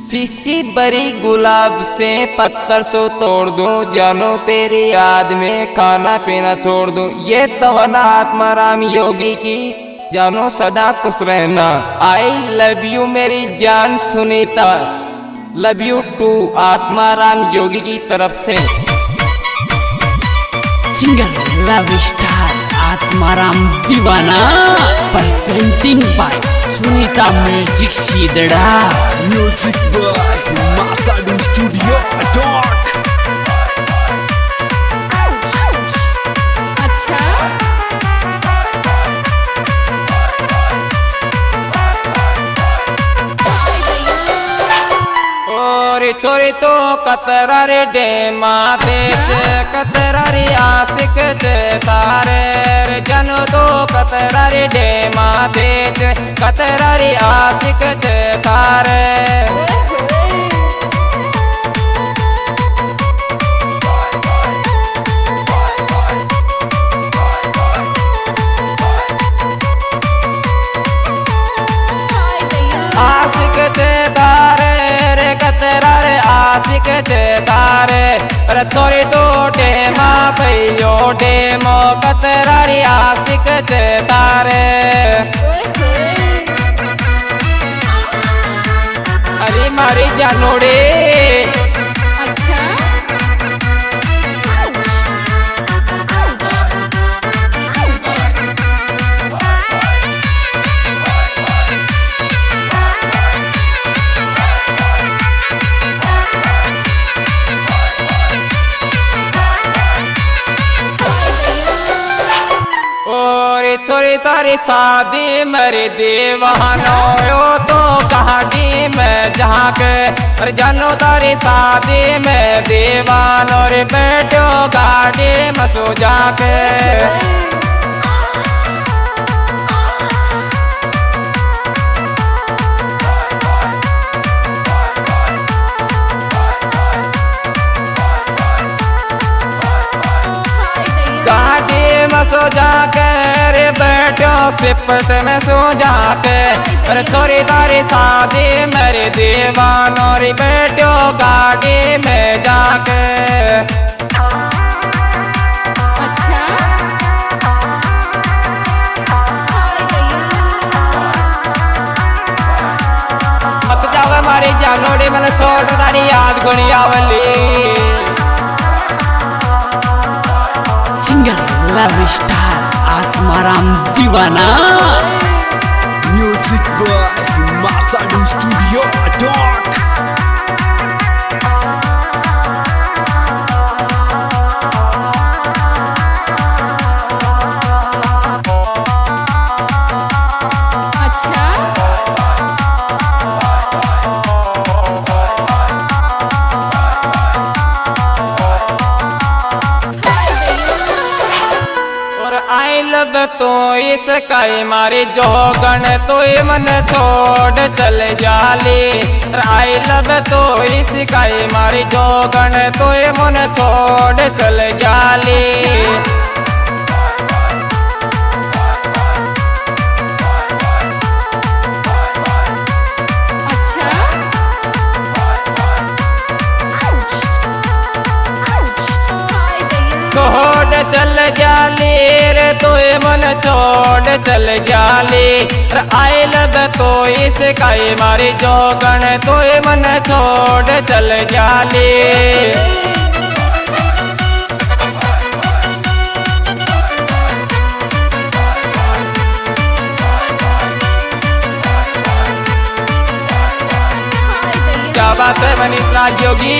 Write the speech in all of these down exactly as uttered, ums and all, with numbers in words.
शीशी बरी गुलाब से पत्थर सो तोड़ दूं, जानो तेरी याद में खाना पीना छोड़ दूं। ये तवना आत्माराम योगी की, जानो सदा खुश रहना। आई लव यू मेरी जान Sunita, love you too Atmaram Yogi की तरफ से। Singer love star Atmaram Deewana, presenting by Sunita music सीधड़ा। म्यूजिक बाय मासाडू स्टूडियो डॉक। छोरी तो कतरा रे डेमा देश, कतरा रे आशिक तारे रे जनो तो कतरा रे डेमा देश, कतरा रे आशिक तारे। आशिक तारे रे कतरा रे आशिक तारे रे छोरी तो डेमा भैयो डेमो कतरा रे आशिक तारे। अरे मारी जानोड़े छोरी तारी शादी मेरे दीवानो यो तो कहानी में जहाँ के, और जानो तारी शादी में दीवानो रे बैठो गाड़ी में सो जाके। सो जाके रे बैठो सिपट में सो जाके, अरे छोरी तारी शादी मेरे दीवानो रे बैठो गाड़ी में जाके। मत जावे मारी जानोड़ी मैंने छोड़ तारी याद गुणी आवली। Singer love star Atmaram Deewana. Music by Masadu studio डॉक। तो इस कई मारी जोगन तो मन छोड़ चल जाली। आई लब तो इस कई मारी जोगन तो मन छोड़ चल जाली। छोड़ चल जाली रे तो मन छोड़ चल जाली। आई लब तो इस कई मारी जोगन तो मन छोड़ चल जाली। क्या बात है मनीष राज योगी।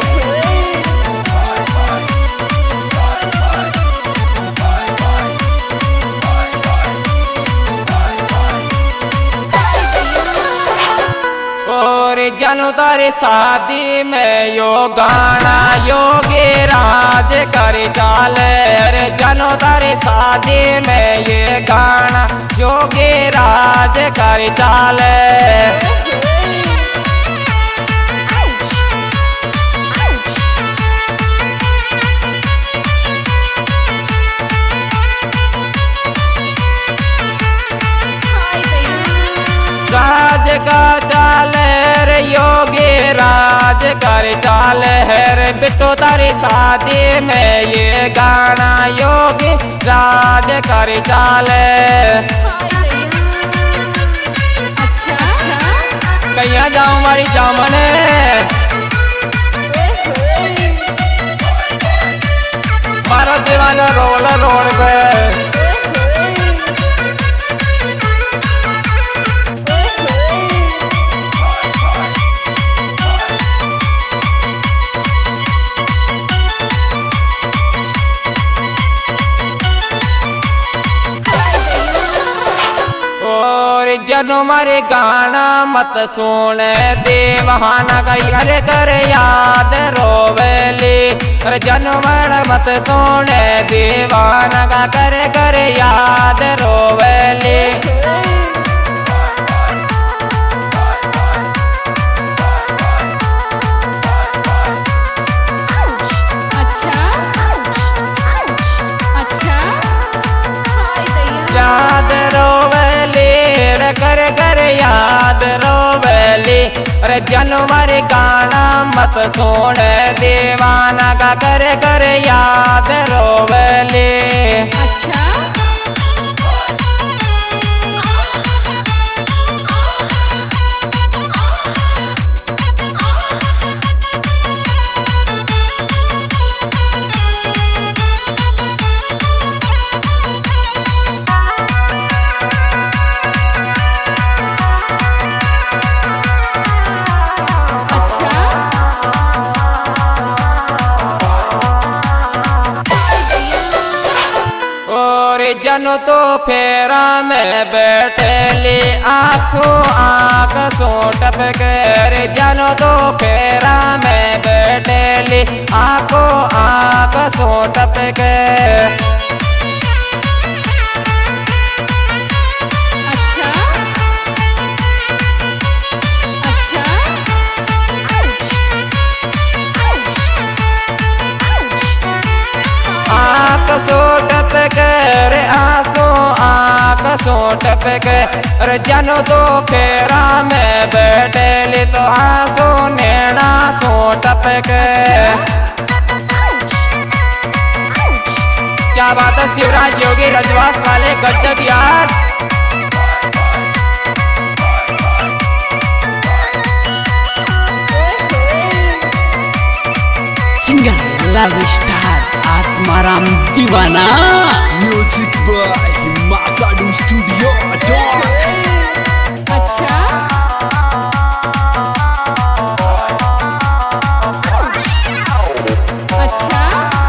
जानो तारे शादी में यो गाना योगी राज कर चाले। अरे जानो तारे शादी में ये गाना योगी राज कर चाले। राज का चाले रे योगी कर चाल है रे बिट्टू तारी शादी में ये गाना योगी राज कर चाल। कहीं जाऊं मारी जामने मारो दीवाना रोल रोड पे जनो मारे गाना मत सुन देवहाना गई अरे कर याद रोवेली। अरे जनो मारे मत सुन देवाना का करे कर याद रोवेली। याद रोवेली कर कर याद रोवेली। अरे जनवरी गाना मत सुन दीवाना का कर कर याद रोवेली। अच्छा जनो तो फेरा में बैठेली आंसू आँख सो टपके। रे जनो तो फेरा में बैठेली आंखों आँख सो टपके। अच्छा अच्छा आँख सो टपके रे आंसू आँख सो टपके। अरे जनो तो फेरा में बैठेली तो आंसू नैना सो टपके। क्या बात है शिवराज योगी रजवास वाले गजब यार। सिंगर लव स्टार आत्माराम दीवाना। Music by Matsadu Studio Dog। अच्छा अच्छा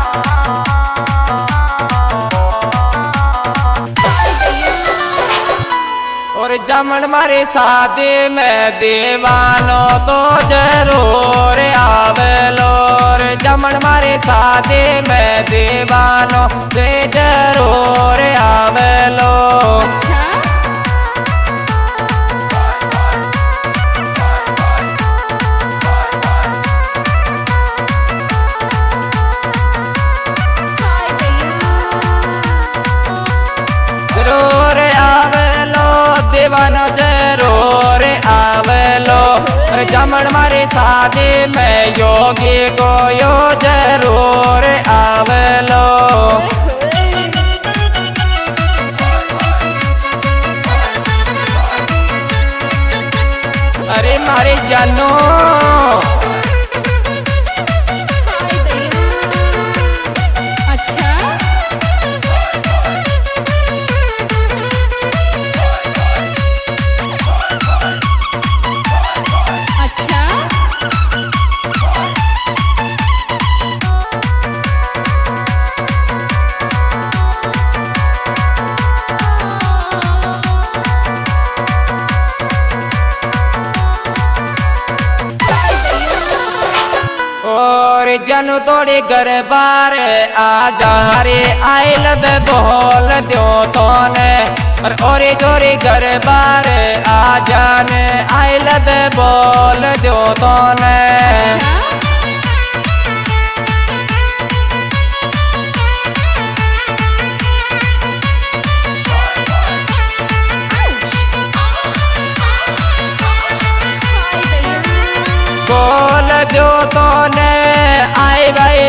और जमन मारे शादी में दीवानो तो जरूर आवेलो। जमन मारे शादी में दीवानो से जरूर आवेलो। अच्छा जरूर आवेलो दीवानो जरूर आवेलो। जमन मारे शादी में योगी को यो जरूर आवेलो। अरे मारे जानू जन तोड़े घर बार आ जा रे आई लब बोल दो तो ने और जोरे घर बार आ जाने आई लब बोल दो तो ने। बोल दो तो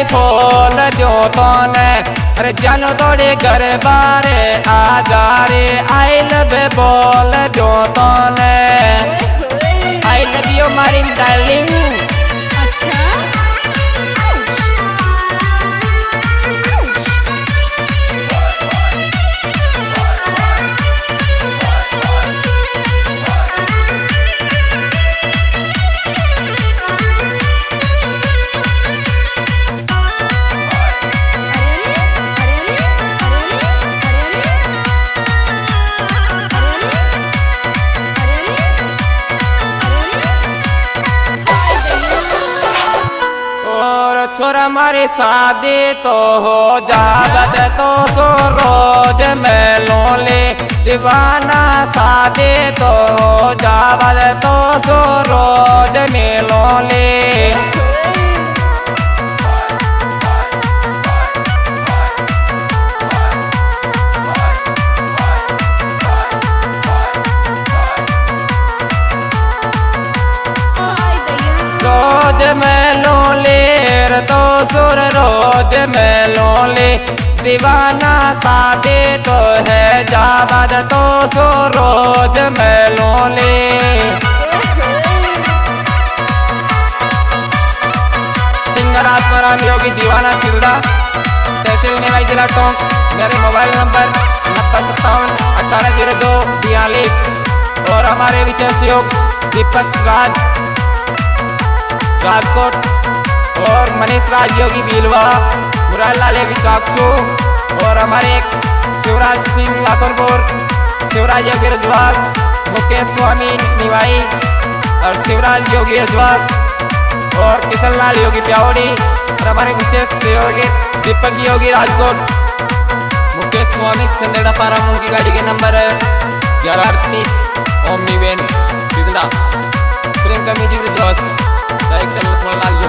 खोल दो तो ने अरे जानो तोड़े घर बारे आ जा रे आई लव बोल दो तो ने आई लव यू मारी डार्लिंग। छोरा मारी शादी तो हो जावत तो सो रोज मेलों ले दीवाना शादी तो हो जावत तो सो रोज मेलों ले। रोज मेलों ले तो सुर रोज मेलों ले दीवाना शादी तो है जावद तो सो रोज मेलों ले। सिंगर आत्माराम योगी दीवाना सिरदा तहसील निवाई जिला टोंक। मेरे मोबाइल नंबर नब्बे सत्तावन अठारह जीरो दो बयालीस और हमारे विशेष योग दीपक राज राजकोट और मनीष राज योगी भीलवा मुरारलाल चाकसू और हमारे एक शिवराज सिंह लाखनपुर शिवराज योगी रजवास मुकेश स्वामी निवाई और शिवराज योगी रजवास और किशन लाल योगी प्यावड़ी और हमारे विशेष योगी दीपक योगी राजकोट मुकेश स्वामी संदेड़ा पारा। उनकी गाड़ी के नंबर है ग्यारह अड़तीस ओमनी वैन सिगड़ा प्रियंका म्यूजिक रजवास डायरेक्टर लाल